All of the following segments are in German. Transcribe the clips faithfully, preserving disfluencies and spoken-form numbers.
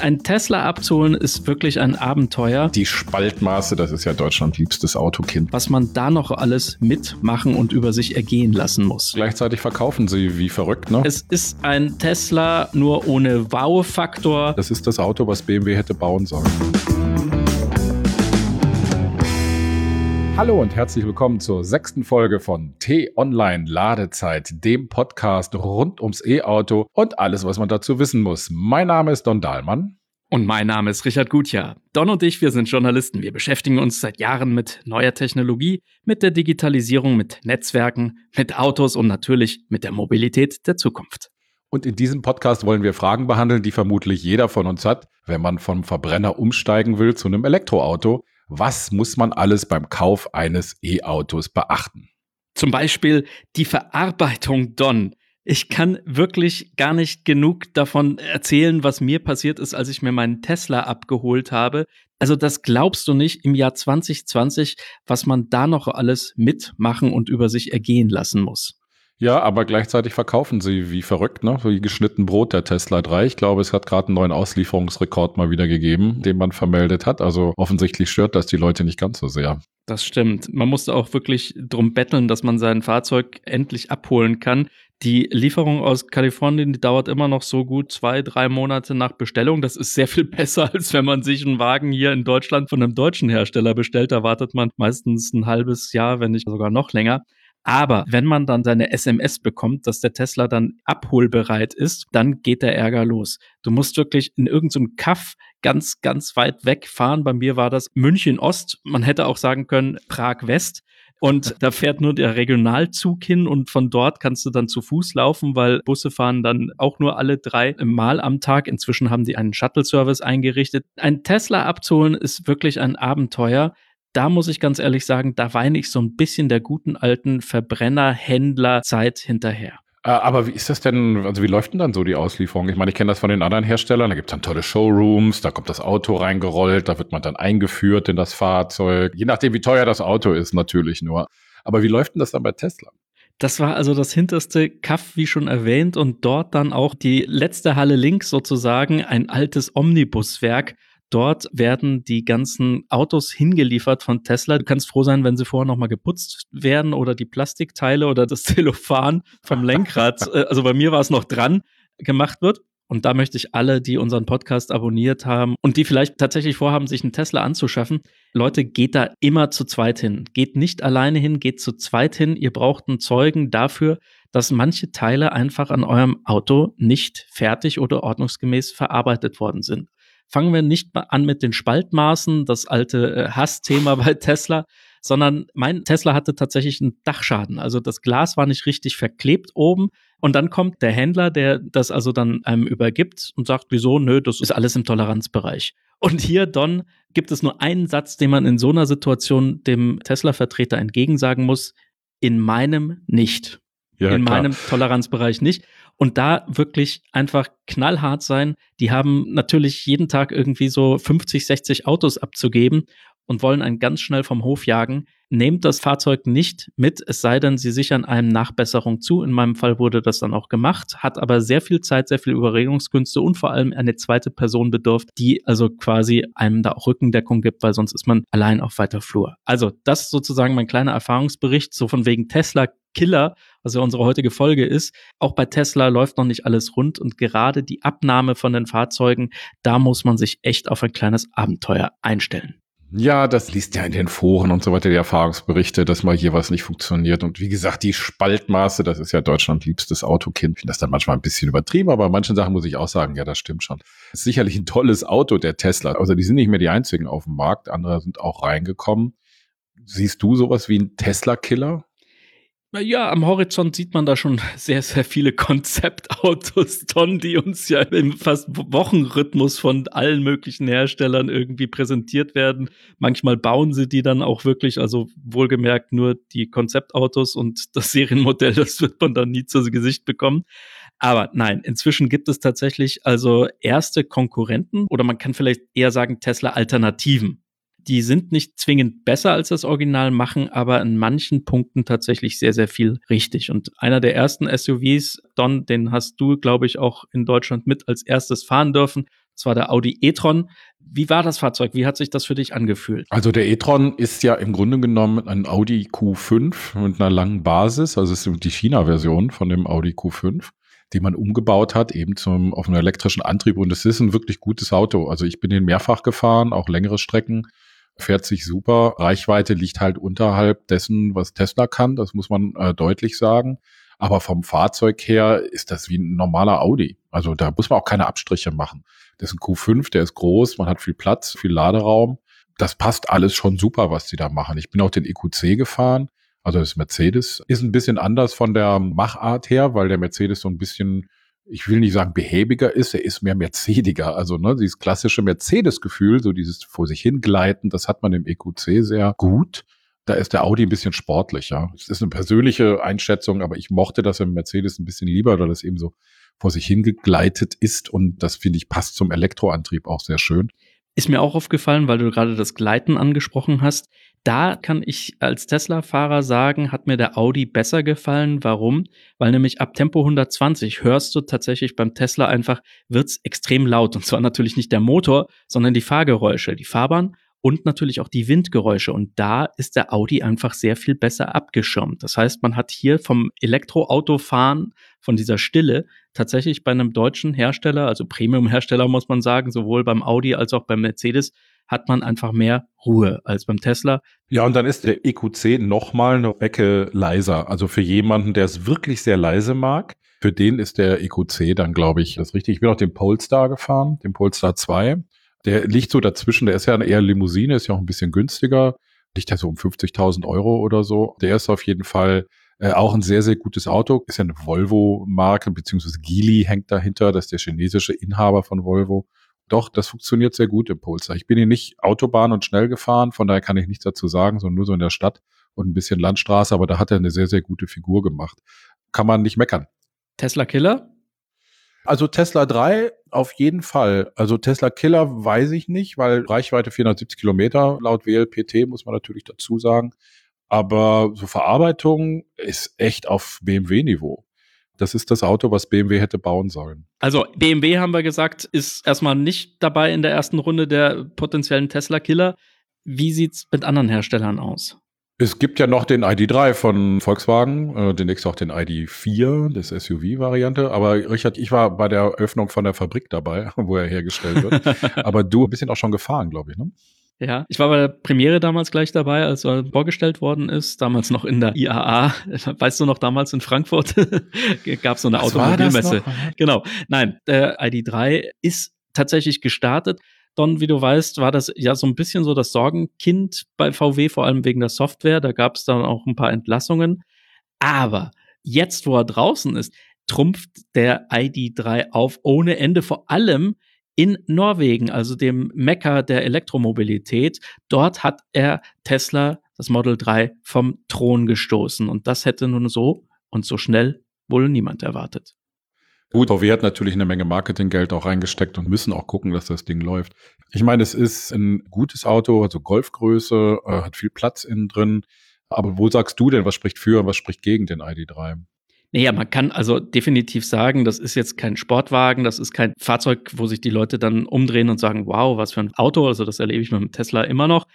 Ein Tesla abzuholen ist wirklich ein Abenteuer. Die Spaltmaße, das ist ja Deutschlands liebstes Autokind. Was man da noch alles mitmachen und über sich ergehen lassen muss. Gleichzeitig verkaufen sie wie verrückt, ne? Es ist ein Tesla, nur ohne Wow-Faktor. Das ist das Auto, was B M W hätte bauen sollen. Hallo und herzlich willkommen zur sechsten Folge von T-Online Ladezeit, dem Podcast rund ums E-Auto und alles, was man dazu wissen muss. Mein Name ist Don Dahlmann. Und mein Name ist Richard Gutjahr. Don und ich, wir sind Journalisten. Wir beschäftigen uns seit Jahren mit neuer Technologie, mit der Digitalisierung, mit Netzwerken, mit Autos und natürlich mit der Mobilität der Zukunft. Und in diesem Podcast wollen wir Fragen behandeln, die vermutlich jeder von uns hat, wenn man vom Verbrenner umsteigen will zu einem Elektroauto. Was muss man alles beim Kauf eines E-Autos beachten? Zum Beispiel die Verarbeitung, Don. Ich kann wirklich gar nicht genug davon erzählen, was mir passiert ist, als ich mir meinen Tesla abgeholt habe. Also das glaubst du nicht im Jahr zwanzig zwanzig, was man da noch alles mitmachen und über sich ergehen lassen muss. Ja, aber gleichzeitig verkaufen sie wie verrückt, ne? Wie geschnitten Brot der Tesla drei. Ich glaube, es hat gerade einen neuen Auslieferungsrekord mal wieder gegeben, den man vermeldet hat. Also offensichtlich stört das die Leute nicht ganz so sehr. Das stimmt. Man musste auch wirklich drum betteln, dass man sein Fahrzeug endlich abholen kann. Die Lieferung aus Kalifornien, die dauert immer noch so gut zwei, drei Monate nach Bestellung. Das ist sehr viel besser, als wenn man sich einen Wagen hier in Deutschland von einem deutschen Hersteller bestellt. Da wartet man meistens ein halbes Jahr, wenn nicht sogar noch länger. Aber wenn man dann seine S M S bekommt, dass der Tesla dann abholbereit ist, dann geht der Ärger los. Du musst wirklich in irgendeinem Kaff ganz, ganz weit wegfahren. Bei mir war das München Ost. Man hätte auch sagen können Prag West. Und da fährt nur der Regionalzug hin und von dort kannst du dann zu Fuß laufen, weil Busse fahren dann auch nur alle drei Mal am Tag. Inzwischen haben die einen Shuttle-Service eingerichtet. Ein Tesla abzuholen ist wirklich ein Abenteuer. Da muss ich ganz ehrlich sagen, da weine ich so ein bisschen der guten alten Verbrenner-Händler-Zeit hinterher. Aber wie ist das denn, also wie läuft denn dann so die Auslieferung? Ich meine, ich kenne das von den anderen Herstellern, da gibt es dann tolle Showrooms, da kommt das Auto reingerollt, da wird man dann eingeführt in das Fahrzeug, je nachdem wie teuer das Auto ist natürlich nur. Aber wie läuft denn das dann bei Tesla? Das war also das hinterste Kaff, wie schon erwähnt, und dort dann auch die letzte Halle links sozusagen, ein altes Omnibuswerk. Dort werden die ganzen Autos hingeliefert von Tesla. Du kannst froh sein, wenn sie vorher nochmal geputzt werden oder die Plastikteile oder das Zellophan vom Lenkrad, also bei mir war es noch dran, gemacht wird. Und da möchte ich alle, die unseren Podcast abonniert haben und die vielleicht tatsächlich vorhaben, sich einen Tesla anzuschaffen, Leute, geht da immer zu zweit hin. Geht nicht alleine hin, geht zu zweit hin. Ihr braucht einen Zeugen dafür, dass manche Teile einfach an eurem Auto nicht fertig oder ordnungsgemäß verarbeitet worden sind. Fangen wir nicht mal an mit den Spaltmaßen, das alte äh, Hassthema bei Tesla, sondern mein Tesla hatte tatsächlich einen Dachschaden. Also das Glas war nicht richtig verklebt oben und dann kommt der Händler, der das also dann einem übergibt und sagt, wieso? Nö, das ist alles im Toleranzbereich. Und hier, Don, gibt es nur einen Satz, den man in so einer Situation dem Tesla-Vertreter entgegensagen muss: in meinem nicht. Ja, in klar. Meinem Toleranzbereich nicht. Und da wirklich einfach knallhart sein. Die haben natürlich jeden Tag irgendwie so fünfzig, sechzig Autos abzugeben und wollen einen ganz schnell vom Hof jagen. Nehmt das Fahrzeug nicht mit, es sei denn, sie sichern einem Nachbesserung zu. In meinem Fall wurde das dann auch gemacht, hat aber sehr viel Zeit, sehr viel Überredungskünste und vor allem eine zweite Person bedurft, die also quasi einem da auch Rückendeckung gibt, weil sonst ist man allein auf weiter Flur. Also das ist sozusagen mein kleiner Erfahrungsbericht, so von wegen Tesla Killer, was ja unsere heutige Folge ist. Auch bei Tesla läuft noch nicht alles rund und gerade die Abnahme von den Fahrzeugen, da muss man sich echt auf ein kleines Abenteuer einstellen. Ja, das liest ja in den Foren und so weiter, die Erfahrungsberichte, dass mal hier was nicht funktioniert. Und wie gesagt, die Spaltmaße, das ist ja Deutschlands liebstes Autokind. Ich finde das dann manchmal ein bisschen übertrieben, aber bei manchen Sachen muss ich auch sagen, ja, das stimmt schon. Das ist sicherlich ein tolles Auto, der Tesla. Also die sind nicht mehr die einzigen auf dem Markt, andere sind auch reingekommen. Siehst du sowas wie ein Tesla-Killer? Ja, am Horizont sieht man da schon sehr, sehr viele Konzeptautos, Don, die uns ja im fast Wochenrhythmus von allen möglichen Herstellern irgendwie präsentiert werden. Manchmal bauen sie die dann auch wirklich, also wohlgemerkt nur die Konzeptautos und das Serienmodell, das wird man dann nie zu Gesicht bekommen. Aber nein, inzwischen gibt es tatsächlich also erste Konkurrenten oder man kann vielleicht eher sagen Tesla-Alternativen. Die sind nicht zwingend besser als das Original, machen aber in manchen Punkten tatsächlich sehr, sehr viel richtig. Und einer der ersten S U Vs, Don, den hast du, glaube ich, auch in Deutschland mit als erstes fahren dürfen. Das war der Audi e-tron. Wie war das Fahrzeug? Wie hat sich das für dich angefühlt? Also der e-tron ist ja im Grunde genommen ein Audi Q fünf mit einer langen Basis. Also es ist die China-Version von dem Audi Q fünf, die man umgebaut hat, eben zum auf einen elektrischen Antrieb. Und es ist ein wirklich gutes Auto. Also ich bin den mehrfach gefahren, auch längere Strecken. Fährt sich super. Reichweite liegt halt unterhalb dessen, was Tesla kann. Das muss man äh, deutlich sagen. Aber vom Fahrzeug her ist das wie ein normaler Audi. Also da muss man auch keine Abstriche machen. Das ist ein Q fünf, der ist groß, man hat viel Platz, viel Laderaum. Das passt alles schon super, was die da machen. Ich bin auch den E Q C gefahren. Also das Mercedes ist ein bisschen anders von der Machart her, weil der Mercedes so ein bisschen, ich will nicht sagen behäbiger ist, er ist mehr mercediger. Also ne, dieses klassische Mercedes-Gefühl, so dieses vor sich hingleiten, das hat man im E Q C sehr gut. Da ist der Audi ein bisschen sportlicher. Das ist eine persönliche Einschätzung, aber ich mochte das im Mercedes ein bisschen lieber, weil das eben so vor sich hingegleitet ist. Und das, finde ich, passt zum Elektroantrieb auch sehr schön. Ist mir auch aufgefallen, weil du gerade das Gleiten angesprochen hast. Da kann ich als Tesla-Fahrer sagen, hat mir der Audi besser gefallen. Warum? Weil nämlich ab Tempo hundertzwanzig hörst du tatsächlich beim Tesla einfach, wird's extrem laut. Und zwar natürlich nicht der Motor, sondern die Fahrgeräusche, die Fahrbahn und natürlich auch die Windgeräusche. Und da ist der Audi einfach sehr viel besser abgeschirmt. Das heißt, man hat hier vom Elektroautofahren, von dieser Stille, tatsächlich bei einem deutschen Hersteller, also Premium-Hersteller muss man sagen, sowohl beim Audi als auch beim Mercedes, hat man einfach mehr Ruhe als beim Tesla. Ja, und dann ist der E Q C nochmal eine Ecke leiser. Also für jemanden, der es wirklich sehr leise mag, für den ist der E Q C dann, glaube ich, das richtig. Ich bin auch den Polestar gefahren, den Polestar zwei. Der liegt so dazwischen, der ist ja eher Limousine, ist ja auch ein bisschen günstiger, liegt ja so um fünfzigtausend Euro oder so. Der ist auf jeden Fall äh, auch ein sehr, sehr gutes Auto. Ist ja eine Volvo-Marke, beziehungsweise Geely hängt dahinter, das ist der chinesische Inhaber von Volvo. Doch, das funktioniert sehr gut im Polestar. Ich bin hier nicht Autobahn und schnell gefahren, von daher kann ich nichts dazu sagen, sondern nur so in der Stadt und ein bisschen Landstraße, aber da hat er eine sehr, sehr gute Figur gemacht. Kann man nicht meckern. Tesla Killer? Also Tesla drei auf jeden Fall. Also Tesla Killer weiß ich nicht, weil Reichweite vierhundertsiebzig Kilometer laut W L P T, muss man natürlich dazu sagen. Aber so Verarbeitung ist echt auf B M W-Niveau. Das ist das Auto, was B M W hätte bauen sollen. Also B M W, haben wir gesagt, ist erstmal nicht dabei in der ersten Runde der potenziellen Tesla-Killer. Wie sieht's mit anderen Herstellern aus? Es gibt ja noch den I D drei von Volkswagen, äh, demnächst auch den I D vier, das S U V-Variante. Aber Richard, ich war bei der Eröffnung von der Fabrik dabei, wo er hergestellt wird. Aber du bist ihn auch schon gefahren, glaube ich, ne? Ja, ich war bei der Premiere damals gleich dabei, als er vorgestellt worden ist, damals noch in der I A A. Weißt du noch, damals in Frankfurt gab es so eine Was Automobilmesse. Genau. Nein, der I D drei ist tatsächlich gestartet. Don, wie du weißt, war das ja so ein bisschen so das Sorgenkind bei V W, vor allem wegen der Software. Da gab es dann auch ein paar Entlassungen. Aber jetzt, wo er draußen ist, trumpft der I D drei auf ohne Ende, vor allem in Norwegen, also dem Mekka der Elektromobilität. Dort hat er Tesla, das Model drei, vom Thron gestoßen. Und das hätte nun so und so schnell wohl niemand erwartet. Gut, V W hat natürlich eine Menge Marketinggeld auch reingesteckt und müssen auch gucken, dass das Ding läuft. Ich meine, es ist ein gutes Auto, also Golfgröße, äh, hat viel Platz innen drin. Aber wo sagst du denn, was spricht für und was spricht gegen den I D drei? Naja, man kann also definitiv sagen, das ist jetzt kein Sportwagen, das ist kein Fahrzeug, wo sich die Leute dann umdrehen und sagen, wow, was für ein Auto, also das erlebe ich mit dem Tesla immer noch.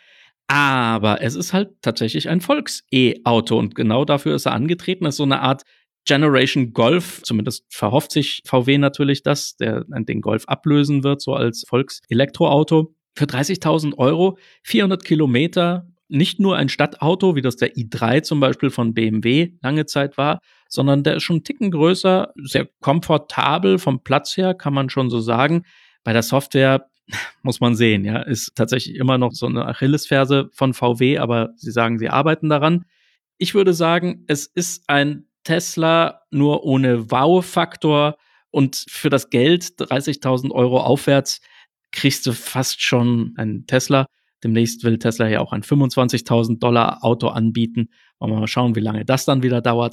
Aber es ist halt tatsächlich ein Volks-E-Auto und genau dafür ist er angetreten. Das ist so eine Art Generation Golf, zumindest verhofft sich V W natürlich das, der den Golf ablösen wird, so als Volks-Elektroauto. Für dreißigtausend Euro, vierhundert Kilometer, nicht nur ein Stadtauto, wie das der i drei zum Beispiel von B M W lange Zeit war, sondern der ist schon einen Ticken größer, sehr komfortabel vom Platz her, kann man schon so sagen. Bei der Software muss man sehen, ja, ist tatsächlich immer noch so eine Achillesferse von V W, aber sie sagen, sie arbeiten daran. Ich würde sagen, es ist ein Tesla nur ohne Wow-Faktor und für das Geld, dreißigtausend Euro aufwärts, kriegst du fast schon einen Tesla. Demnächst will Tesla ja auch ein fünfundzwanzigtausend Dollar Auto anbieten. Wollen wir mal schauen, wie lange das dann wieder dauert.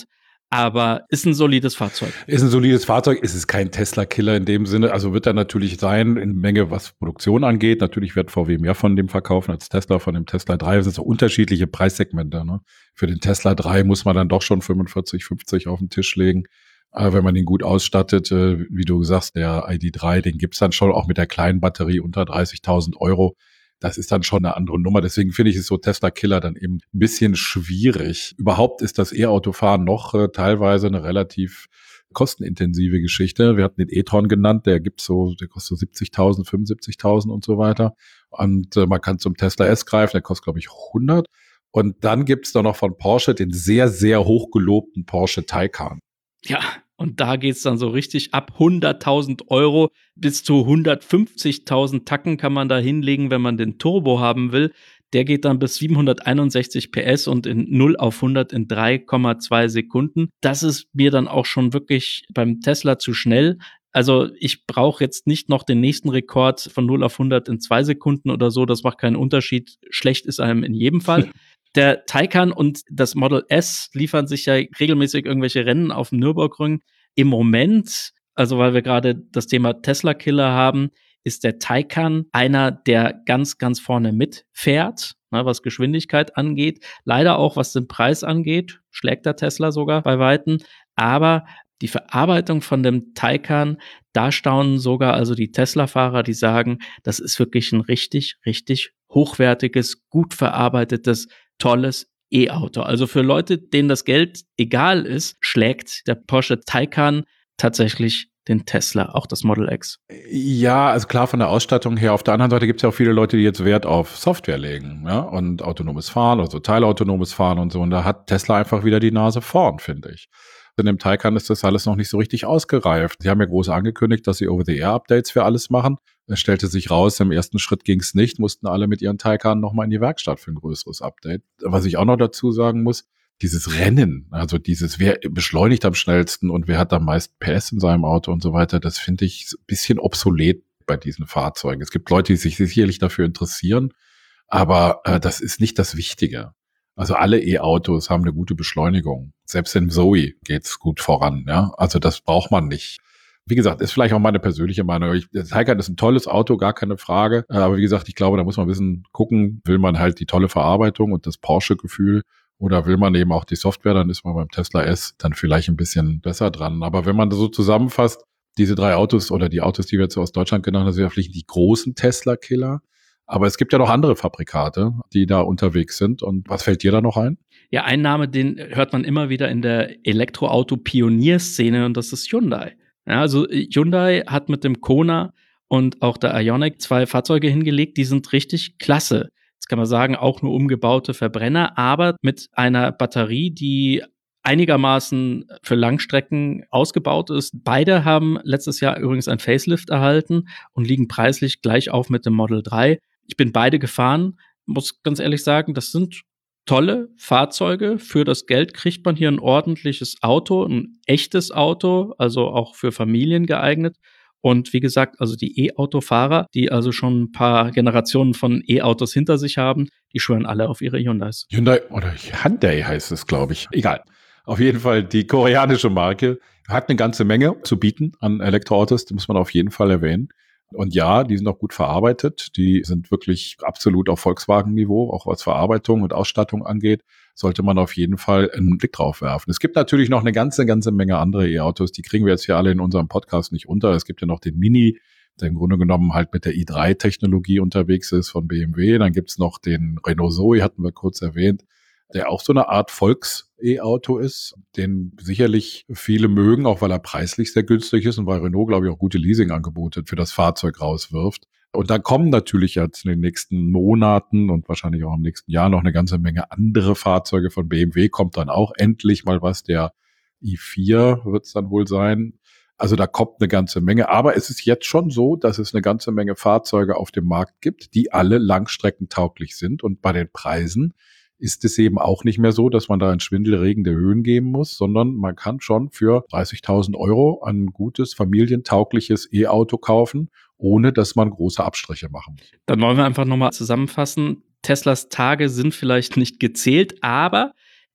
aber ist ein solides Fahrzeug. Ist ein solides Fahrzeug, ist es kein Tesla-Killer in dem Sinne. Also wird er natürlich sein in Menge, was Produktion angeht. Natürlich wird V W mehr von dem verkaufen als Tesla, von dem Tesla drei. Das sind so unterschiedliche Preissegmente. Ne? Für den Tesla drei muss man dann doch schon fünfundvierzig, fünfzig auf den Tisch legen. Äh, wenn man ihn gut ausstattet, äh, wie du sagst, der I D drei, den gibt's dann schon auch mit der kleinen Batterie unter dreißigtausend Euro. Das ist dann schon eine andere Nummer. Deswegen finde ich es so Tesla-Killer dann eben ein bisschen schwierig. Überhaupt ist das E-Autofahren noch äh, teilweise eine relativ kostenintensive Geschichte. Wir hatten den e-tron genannt, der gibt's so, der kostet so siebzigtausend, fünfundsiebzigtausend und so weiter. Und äh, man kann zum Tesla S greifen, der kostet, glaube ich, hundert. Und dann gibt's da noch von Porsche den sehr, sehr hochgelobten Porsche Taycan. Ja, und da geht's dann so richtig ab hunderttausend Euro bis zu hundertfünfzigtausend Tacken kann man da hinlegen, wenn man den Turbo haben will. Der geht dann bis siebenhunderteinundsechzig P S und in null auf hundert in drei Komma zwei Sekunden. Das ist mir dann auch schon wirklich beim Tesla zu schnell. Also ich brauche jetzt nicht noch den nächsten Rekord von null auf hundert in zwei Sekunden oder so. Das macht keinen Unterschied. Schlecht ist einem in jedem Fall. Der Taycan und das Model S liefern sich ja regelmäßig irgendwelche Rennen auf dem Nürburgring. Im Moment, also weil wir gerade das Thema Tesla-Killer haben, ist der Taycan einer, der ganz, ganz vorne mitfährt, ne, was Geschwindigkeit angeht. Leider auch, was den Preis angeht, schlägt der Tesla sogar bei Weitem. Aber die Verarbeitung von dem Taycan, da staunen sogar also die Tesla-Fahrer, die sagen, das ist wirklich ein richtig, richtig hochwertiges, gut verarbeitetes, tolles E-Auto. Also für Leute, denen das Geld egal ist, schlägt der Porsche Taycan tatsächlich den Tesla, auch das Model X. Ja, also klar von der Ausstattung her. Auf der anderen Seite gibt es ja auch viele Leute, die jetzt Wert auf Software legen, ja, und autonomes Fahren, also teilautonomes Fahren und so. Und da hat Tesla einfach wieder die Nase vorn, finde ich. In dem Taycan ist das alles noch nicht so richtig ausgereift. Sie haben ja groß angekündigt, dass sie Over-the-Air-Updates für alles machen. Es stellte sich raus, im ersten Schritt ging es nicht, mussten alle mit ihren Taycan nochmal in die Werkstatt für ein größeres Update. Was ich auch noch dazu sagen muss, dieses Rennen, also dieses, wer beschleunigt am schnellsten und wer hat am meisten P S in seinem Auto und so weiter, das finde ich ein bisschen obsolet bei diesen Fahrzeugen. Es gibt Leute, die sich sicherlich dafür interessieren, aber äh, das ist nicht das Wichtige. Also alle E-Autos haben eine gute Beschleunigung. Selbst in Zoe geht's gut voran, ja. Also das braucht man nicht. Wie gesagt, ist vielleicht auch meine persönliche Meinung. Ich, der Taycan ist ein tolles Auto, gar keine Frage. Aber wie gesagt, ich glaube, da muss man ein bisschen gucken, will man halt die tolle Verarbeitung und das Porsche-Gefühl oder will man eben auch die Software, dann ist man beim Tesla S dann vielleicht ein bisschen besser dran. Aber wenn man das so zusammenfasst, diese drei Autos oder die Autos, die wir jetzt so aus Deutschland genannt haben, sind ja vielleicht die großen Tesla-Killer. Aber es gibt ja noch andere Fabrikate, die da unterwegs sind. Und was fällt dir da noch ein? Ja, ein Name, den hört man immer wieder in der Elektroauto-Pionierszene und das ist Hyundai. Ja, also Hyundai hat mit dem Kona und auch der Ioniq zwei Fahrzeuge hingelegt, die sind richtig klasse. Jetzt kann man sagen, auch nur umgebaute Verbrenner, aber mit einer Batterie, die einigermaßen für Langstrecken ausgebaut ist. Beide haben letztes Jahr übrigens ein Facelift erhalten und liegen preislich gleich auf mit dem Model drei. Ich bin beide gefahren, muss ganz ehrlich sagen, das sind tolle Fahrzeuge. Für das Geld kriegt man hier ein ordentliches Auto, ein echtes Auto, also auch für Familien geeignet. Und wie gesagt, also die E-Auto-Fahrer, die also schon ein paar Generationen von E-Autos hinter sich haben, die schwören alle auf ihre Hyundais. Hyundai oder Hyundai heißt es, glaube ich. Egal. Auf jeden Fall die koreanische Marke hat eine ganze Menge zu bieten an Elektroautos, das muss man auf jeden Fall erwähnen. Und ja, die sind auch gut verarbeitet. Die sind wirklich absolut auf Volkswagen-Niveau, auch was Verarbeitung und Ausstattung angeht, sollte man auf jeden Fall einen Blick drauf werfen. Es gibt natürlich noch eine ganze, ganze Menge andere E-Autos, die kriegen wir jetzt hier alle in unserem Podcast nicht unter. Es gibt ja noch den Mini, der im Grunde genommen halt mit der i drei Technologie unterwegs ist von B M W. Dann gibt's noch den Renault Zoe, hatten wir kurz erwähnt, der auch so eine Art Volks-E-Auto ist, den sicherlich viele mögen, auch weil er preislich sehr günstig ist und weil Renault, glaube ich, auch gute Leasingangebote für das Fahrzeug rauswirft. Und dann kommen natürlich jetzt in den nächsten Monaten und wahrscheinlich auch im nächsten Jahr noch eine ganze Menge andere Fahrzeuge von B M W. Kommt dann auch endlich mal was, der i vier wird es dann wohl sein. Also da kommt eine ganze Menge. Aber es ist jetzt schon so, dass es eine ganze Menge Fahrzeuge auf dem Markt gibt, die alle langstreckentauglich sind. Und bei den Preisen ist es eben auch nicht mehr so, dass man da in schwindelregende Höhen geben muss, sondern man kann schon für dreißigtausend Euro ein gutes, familientaugliches E-Auto kaufen, ohne dass man große Abstriche machen muss. Dann wollen wir einfach nochmal zusammenfassen. Teslas Tage sind vielleicht nicht gezählt, aber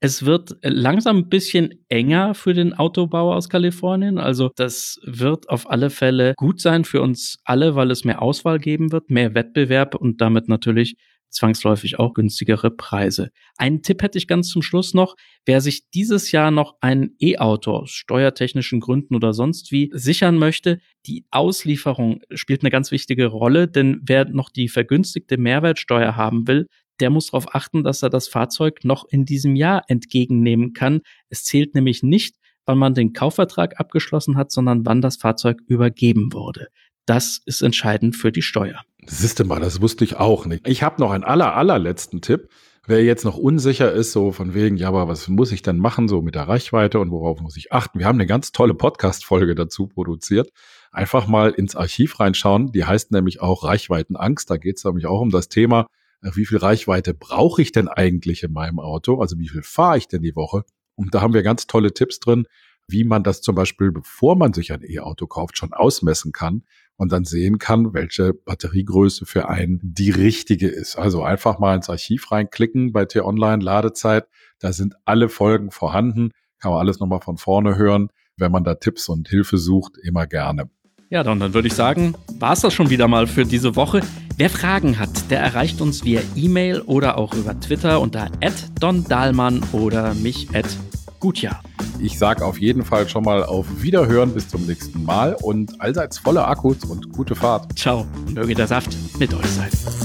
Es wird langsam ein bisschen enger für den Autobauer aus Kalifornien. Also das wird auf alle Fälle gut sein für uns alle, weil es mehr Auswahl geben wird, mehr Wettbewerb und damit natürlich zwangsläufig auch günstigere Preise. Einen Tipp hätte ich ganz zum Schluss noch. Wer sich dieses Jahr noch ein E-Auto aus steuertechnischen Gründen oder sonst wie sichern möchte, die Auslieferung spielt eine ganz wichtige Rolle, denn wer noch die vergünstigte Mehrwertsteuer haben will, der muss darauf achten, dass er das Fahrzeug noch in diesem Jahr entgegennehmen kann. Es zählt nämlich nicht, wann man den Kaufvertrag abgeschlossen hat, sondern wann das Fahrzeug übergeben wurde. Das ist entscheidend für die Steuer. Siehst du mal, das wusste ich auch nicht. Ich habe noch einen aller, allerletzten Tipp. Wer jetzt noch unsicher ist, so von wegen, ja, aber was muss ich denn machen, so mit der Reichweite und worauf muss ich achten? Wir haben eine ganz tolle Podcast-Folge dazu produziert. Einfach mal ins Archiv reinschauen. Die heißt nämlich auch Reichweitenangst. Da geht es nämlich auch um das Thema, wie viel Reichweite brauche ich denn eigentlich in meinem Auto? Also wie viel fahre ich denn die Woche? Und da haben wir ganz tolle Tipps drin, wie man das zum Beispiel, bevor man sich ein E-Auto kauft, schon ausmessen kann und dann sehen kann, welche Batteriegröße für einen die richtige ist. Also einfach mal ins Archiv reinklicken bei T-Online, Ladezeit. Da sind alle Folgen vorhanden. Kann man alles nochmal von vorne hören. Wenn man da Tipps und Hilfe sucht, immer gerne. Ja, dann, dann würde ich sagen, war es das schon wieder mal für diese Woche. Wer Fragen hat, der erreicht uns via E-Mail oder auch über Twitter unter at don dahlmann oder mich at gutjahr. Ich sage auf jeden Fall schon mal auf Wiederhören bis zum nächsten Mal und allseits volle Akkus und gute Fahrt. Ciao, möge der Saft mit euch sein.